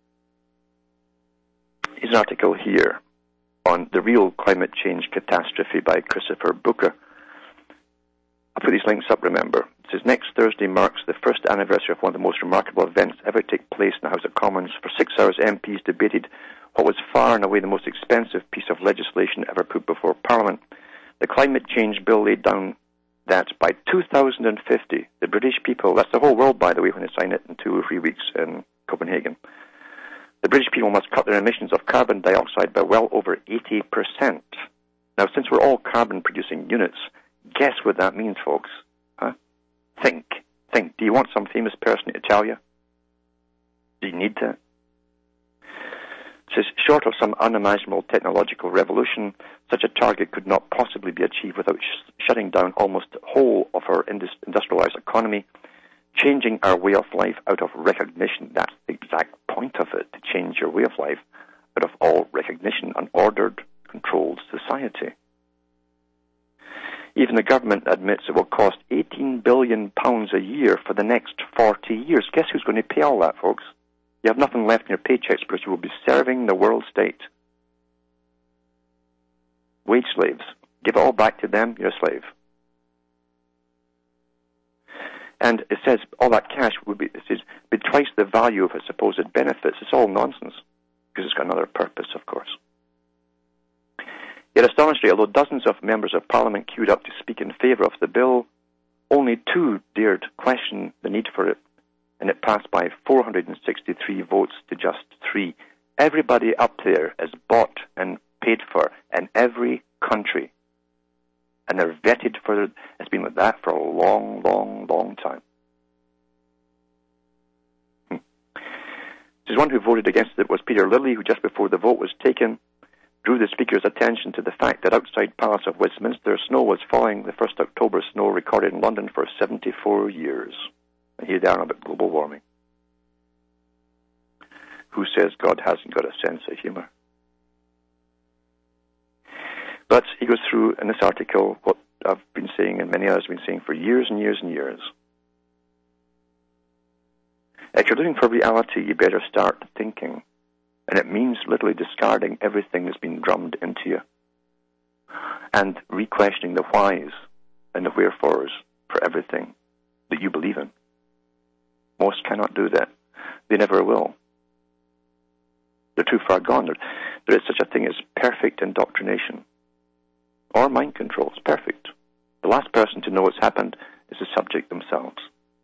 here's an article here on the real climate change catastrophe by Christopher Booker. I'll put these links up, remember. It says, next Thursday marks the first anniversary of one of the most remarkable events ever take place in the House of Commons. For six hours, M Ps debated what was far and away the most expensive piece of legislation ever put before Parliament. The climate change bill laid down that by two thousand fifty, the British people, that's the whole world, by the way, when they sign it in two or three weeks in Copenhagen, the British people must cut their emissions of carbon dioxide by well over eighty percent. Now, since we're all carbon-producing units, guess what that means, folks? Huh? Think. Think. Do you want some famous person to tell you? Do you need to? It says, short of some unimaginable technological revolution, such a target could not possibly be achieved without sh- shutting down almost the whole of our indus- industrialized economy, changing our way of life out of recognition. That's the exact point of it, to change your way of life out of all recognition, an ordered, controlled society. Even the government admits it will cost eighteen billion pounds a year for the next forty years. Guess who's going to pay all that, folks? You have nothing left in your paychecks because you will be serving the world state. Wage slaves. Give it all back to them, you're a slave. And it says all that cash would be, it says, be twice the value of its supposed benefits. It's all nonsense because it's got another purpose, of course. Yet astonishingly, although dozens of members of Parliament queued up to speak in favour of the bill, only two dared question the need for it, and it passed by four hundred sixty-three votes to just three. Everybody up there is bought and paid for in every country. And they're vetted for, it's been like that for a long, long, long time. The one who voted against it was Peter Lilly, who just before the vote was taken, drew the Speaker's attention to the fact that outside Palace of Westminster, snow was falling, the first October snow recorded in London for seventy-four years. And here they are about global warming. Who says God hasn't got a sense of humor? But he goes through in this article what I've been saying and many others have been saying for years and years and years. If you're looking for reality, you better start thinking. And it means literally discarding everything that's been drummed into you and re-questioning the whys and the wherefores for everything that you believe in. Most cannot do that. They never will. They're too far gone. There, there is such a thing as perfect indoctrination or mind control. It's perfect. The last person to know what's happened is the subject themselves.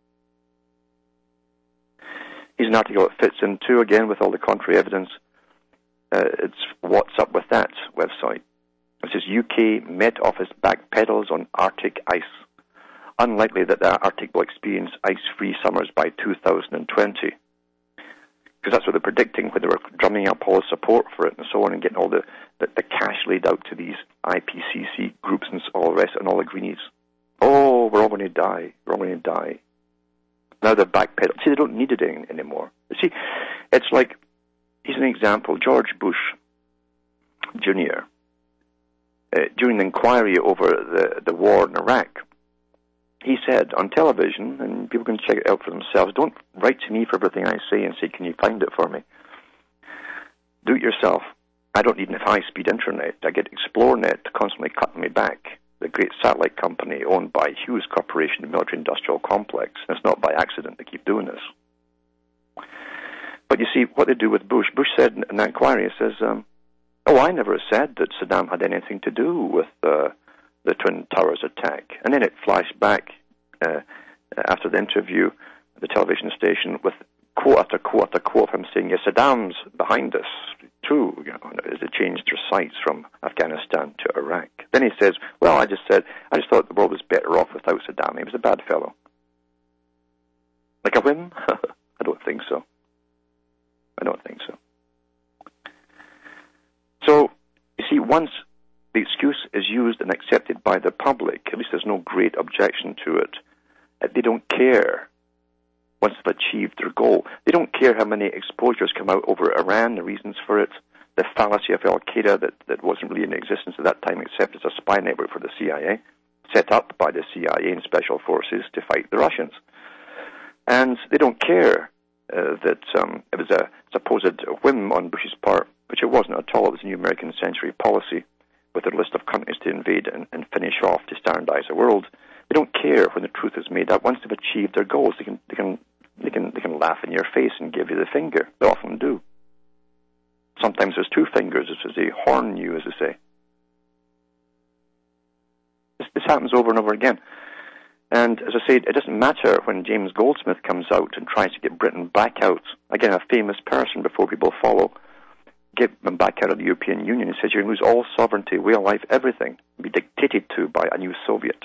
Here's an article that fits in too, again, with all the contrary evidence. Uh, it's What's Up With That website. It says U K Met Office backpedals on Arctic ice. Unlikely that the Arctic will experience ice-free summers by two thousand twenty. Because that's what they're predicting when they were drumming up all the support for it and so on and getting all the, the, the cash laid out to these I P C C groups and all the rest and all the greenies. Oh, we're all going to die. We're all going to die. Now they're backpedal. See, they don't need it any, anymore. You see, it's like, here's an example. George Bush Junior, uh, during the inquiry over the, the war in Iraq, he said on television, and people can check it out for themselves, don't write to me for everything I say and say, can you find it for me? Do it yourself. I don't need a high-speed internet. I get ExploreNet constantly cutting me back. The great satellite company owned by Hughes Corporation, the military-industrial complex. And it's not by accident they keep doing this. But you see, what they do with Bush, Bush said in that inquiry, he says, um, oh, I never said that Saddam had anything to do with uh, the Twin Towers attack. And then it flashed back uh, after the interview at the television station with quote after quote after quote of him saying, yes, Saddam's behind this too, you know, as they changed their sights from Afghanistan to Iraq. Then he says, well, I just said, I just thought the world was better off without Saddam. He was a bad fellow. Like a whim? I don't think so. I don't think so. So, you see, once the excuse is used and accepted by the public, at least there's no great objection to it, they don't care once they've achieved their goal. They don't care how many exposures come out over Iran, the reasons for it, the fallacy of Al-Qaeda that, that wasn't really in existence at that time except as a spy network for the C I A, set up by the C I A and special forces to fight the Russians. And they don't care uh, that um, it was a supposed whim on Bush's part, which it wasn't at all. It was a new American century policy with a list of countries to invade and, and finish off to standardize the world. They don't care when the truth is made up. Once they've achieved their goals, they can they can they can they can laugh in your face and give you the finger. They often do. Sometimes there's two fingers, as they horn you, as they say. This, this happens over and over again. And as I said, it doesn't matter when James Goldsmith comes out and tries to get Britain back out. Again, a famous person before people follow. Get them back out of the European Union. He says you're going to lose all sovereignty, way of life, everything, be dictated to by a new Soviet.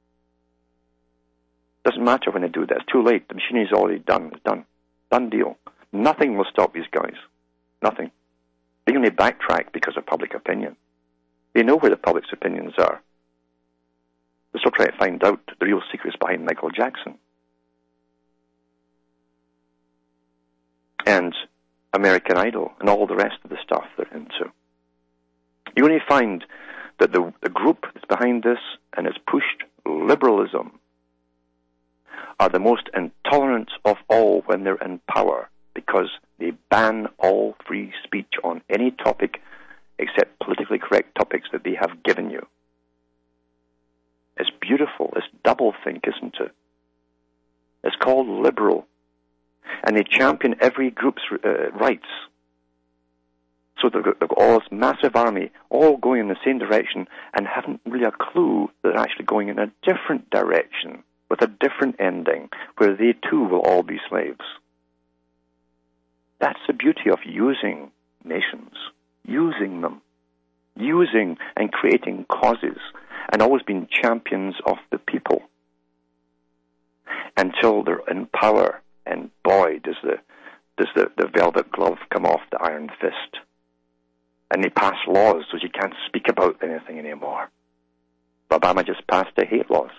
Doesn't matter when they do that. It's too late. The machinery's already done. It's done. Done deal. Nothing will stop these guys. Nothing. They only backtrack because of public opinion. They know where the public's opinions are. They're still trying to find out the real secrets behind Michael Jackson. And American Idol and all the rest of the stuff they're into. You only find that the, the group that's behind this and has pushed liberalism are the most intolerant of all when they're in power because they ban all free speech on any topic except politically correct topics that they have given you. It's beautiful. It's doublethink, isn't it? It's called liberal. And they champion every group's uh, rights. So they've got, they've got all this massive army all going in the same direction and haven't really a clue that they're actually going in a different direction with a different ending where they too will all be slaves. That's the beauty of using nations, using them, using and creating causes and always being champions of the people until they're in power. And boy, does the, does the, the velvet glove come off the iron fist. And they pass laws so you can't speak about anything anymore. Obama just passed the hate laws.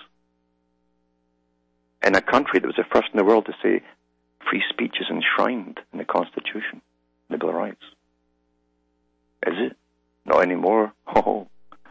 In a country that was the first in the world to say free speech is enshrined in the Constitution, the Bill of Rights. Is it? Not anymore. Oh.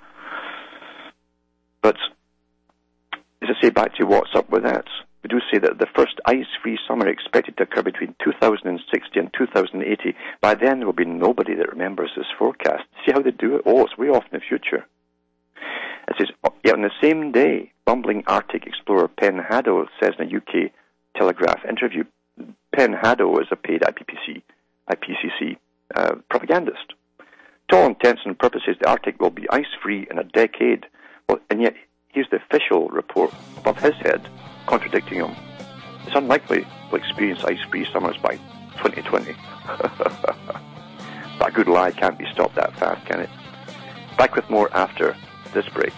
But, as I say, back to what's up with that, we do say that the first ice-free summer expected to occur between two thousand sixty and two thousand eighty. By then, there will be nobody that remembers this forecast. See how they do it? Oh, it's way off in the future. It says, yet on the same day, bumbling Arctic explorer Pen Hadow says in a U K Telegraph interview, Pen Hadow is a paid I P P C, I P C C uh, propagandist. To all intents and purposes, the Arctic will be ice-free in a decade. Well, and yet, here's the official report above his head, contradicting him. It's unlikely we'll experience ice-free summers by twenty twenty. That good lie can't be stopped that fast, can it? Back with more after this break.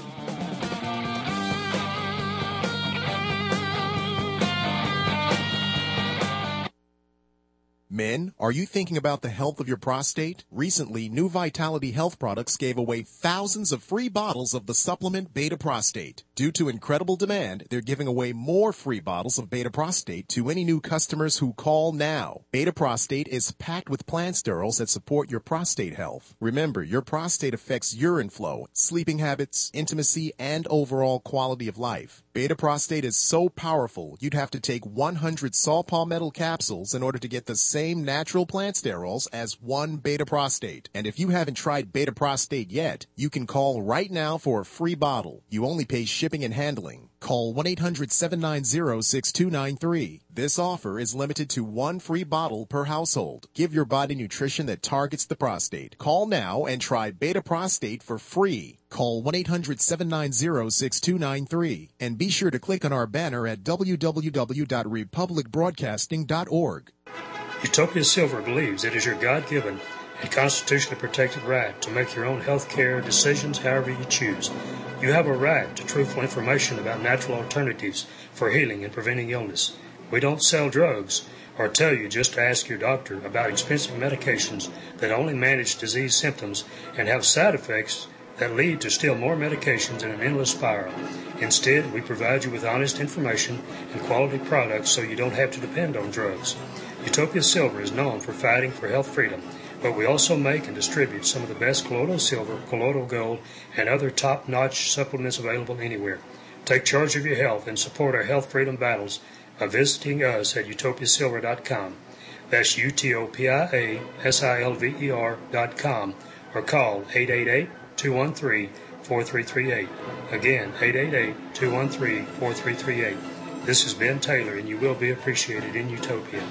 Men, are you thinking about the health of your prostate? Recently, New Vitality Health Products gave away thousands of free bottles of the supplement Beta Prostate. Due to incredible demand, they're giving away more free bottles of Beta Prostate to any new customers who call now. Beta Prostate is packed with plant sterols that support your prostate health. Remember, your prostate affects urine flow, sleeping habits, intimacy, and overall quality of life. Beta Prostate is so powerful, you'd have to take one hundred saw palmetto capsules in order to get the same natural plant sterols as one Beta Prostate. And if you haven't tried Beta Prostate yet, you can call right now for a free bottle. You only pay shipping and handling. Call one eight hundred seven nine zero six two nine three. This offer is limited to one free bottle per household. Give your body nutrition that targets the prostate. Call now and try Beta Prostate for free. Call one eight hundred seven nine zero six two nine three. And be sure to click on our banner at w w w dot republic broadcasting dot org. Utopia Silver believes it is your God-given and constitutionally protected right to make your own health care decisions however you choose. You have a right to truthful information about natural alternatives for healing and preventing illness. We don't sell drugs or tell you just to ask your doctor about expensive medications that only manage disease symptoms and have side effects that lead to still more medications in an endless spiral. Instead, we provide you with honest information and quality products so you don't have to depend on drugs. Utopia Silver is known for fighting for health freedom, but we also make and distribute some of the best colloidal silver, colloidal gold, and other top-notch supplements available anywhere. Take charge of your health and support our health freedom battles by visiting us at utopia silver dot com. That's U T O P I A S I L V E R dot com, or call eight eight eight, two one three, four three three eight. Again, eight eight eight, two one three, four three three eight. This is Ben Taylor, and you will be appreciated in Utopia.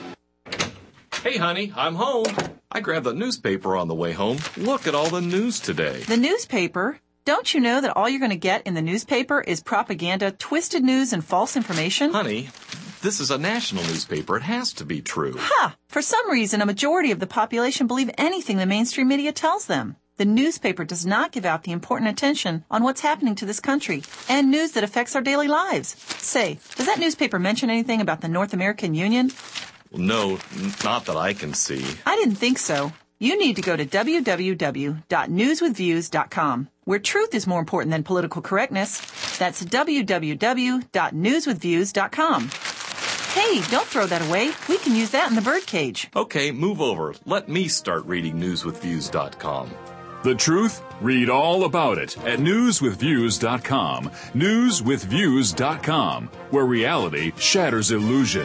Hey, honey, I'm home. I grabbed the newspaper on the way home. Look at all the news today. The newspaper? Don't you know that all you're going to get in the newspaper is propaganda, twisted news, and false information? Honey, this is a national newspaper. It has to be true. Ha! For some reason, a majority of the population believe anything the mainstream media tells them. The newspaper does not give out the important attention on what's happening to this country and news that affects our daily lives. Say, does that newspaper mention anything about the North American Union? Well, no, n- not that I can see. I didn't think so. You need to go to w w w dot news with views dot com, where truth is more important than political correctness. That's w w w dot news with views dot com. Hey, don't throw that away. We can use that in the birdcage. Okay, move over. Let me start reading news with views dot com. The truth? Read all about it at news with views dot com. news with views dot com, where reality shatters illusion.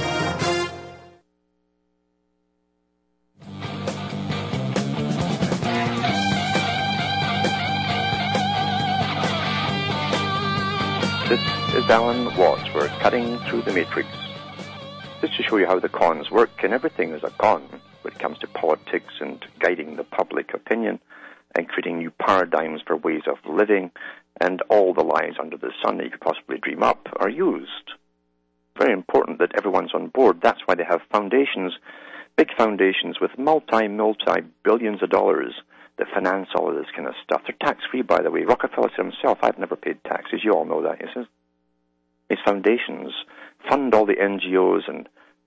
This is Alan Watts. We're cutting through the matrix. Just to show you how the cons work, and everything is a con when it comes to politics and guiding the public opinion and creating new paradigms for ways of living, and all the lies under the sun that you could possibly dream up are used. Very important that everyone's on board. That's why they have foundations, big foundations with multi, multi-billions of dollars that finance all of this kind of stuff. They're tax-free, by the way. Rockefeller said himself, I've never paid taxes. You all know that, he says. His foundations fund all the N G Os and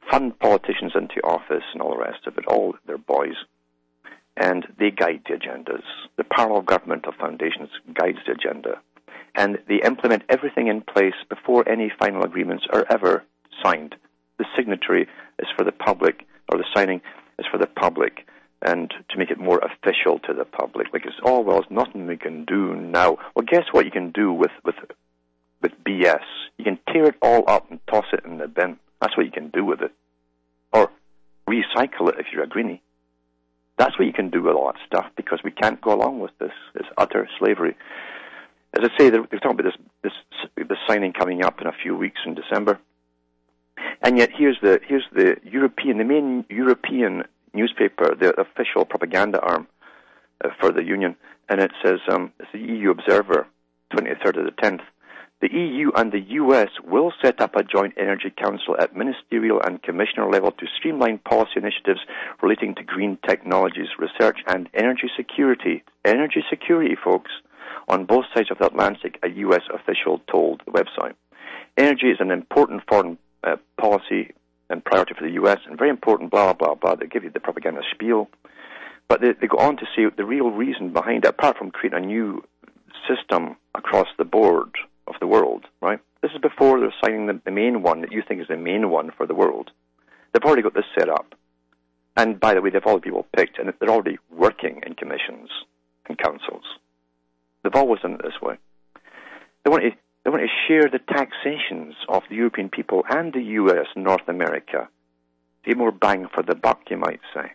fund politicians into office and all the rest of it, all their boys, and they guide the agendas. The parallel government of foundations guides the agenda, and they implement everything in place before any final agreements are ever signed. The signatory is for the public, or the signing is for the public, and to make it more official to the public. Like, it's, oh, well, there's nothing we can do now. Well, guess what you can do with, with, with B S? You can tear it all up and toss it in the bin. That's what you can do with it. Or recycle it if you're a greenie. That's what you can do with all that stuff, because we can't go along with this. It's utter slavery. As I say, they're, they're talking about this, this, this signing coming up in a few weeks in December. And yet here's the, here's the European, the main European newspaper, the official propaganda arm uh, for the Union, and it says, um, it's the E U Observer, twenty-third of the tenth. The E U and the U S will set up a joint energy council at ministerial and commissioner level to streamline policy initiatives relating to green technologies, research, and energy security. Energy security, folks, on both sides of the Atlantic, a U S official told the website. Energy is an important foreign uh, policy and priority for the U S, and very important, blah, blah, blah. They give you the propaganda spiel. But they, they go on to say the real reason behind it, apart from creating a new system across the board of the world, right? This is before they're signing the, the main one that you think is the main one for the world. They've already got this set up. And by the way, they've all people picked, and they're already working in commissions and councils. They've always done it this way. They want to, they want to share the taxations of the European people and the U S and North America. Get more bang for the buck, you might say.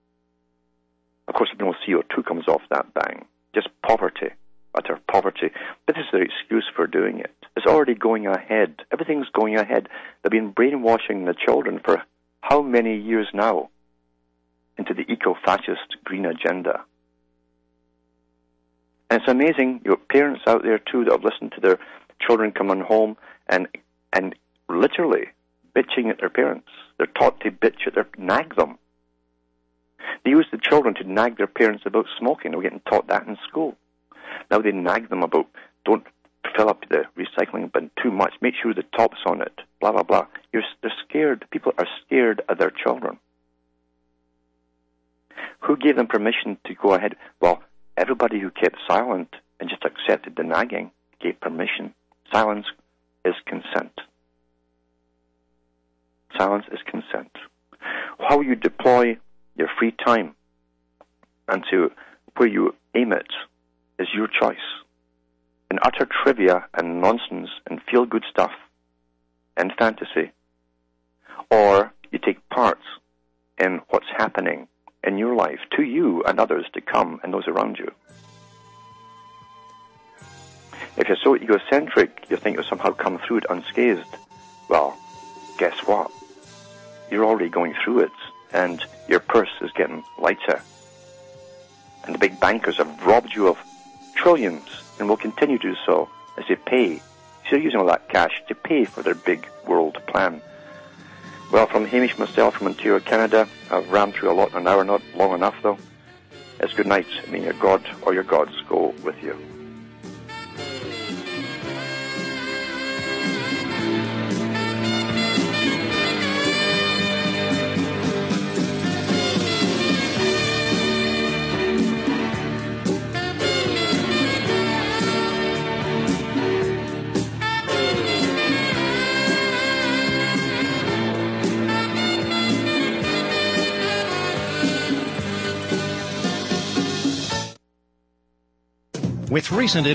Of course, no C O two comes off that bang. Just poverty. Utter poverty. But this is their excuse for doing it. It's already going ahead. Everything's going ahead. They've been brainwashing the children for how many years now into the eco-fascist green agenda. And it's amazing, you have parents out there too that have listened to their children coming home and and literally bitching at their parents. They're taught to bitch at their, nag them. They use the children to nag their parents about smoking. They're getting taught that in school. Now they nag them about, don't fill up the recycling bin too much, make sure the top's on it, blah, blah, blah. You're, they're scared. People are scared of their children. Who gave them permission to go ahead? Well, everybody who kept silent and just accepted the nagging gave permission. Silence is consent. Silence is consent. How you deploy your free time and to where you aim it is your choice. In utter trivia and nonsense and feel-good stuff and fantasy. Or you take part in what's happening in your life to you and others to come and those around you. If you're so egocentric, you think you'll somehow come through it unscathed. Well, guess what? You're already going through it, and your purse is getting lighter. And the big bankers have robbed you of trillions and will continue to do so as they pay. So they're using all that cash to pay for their big world plan. Well, from Hamish myself from Ontario, Canada, I've rammed through a lot in an hour, not long enough though. It's good night. May your God or your gods go with you. With recent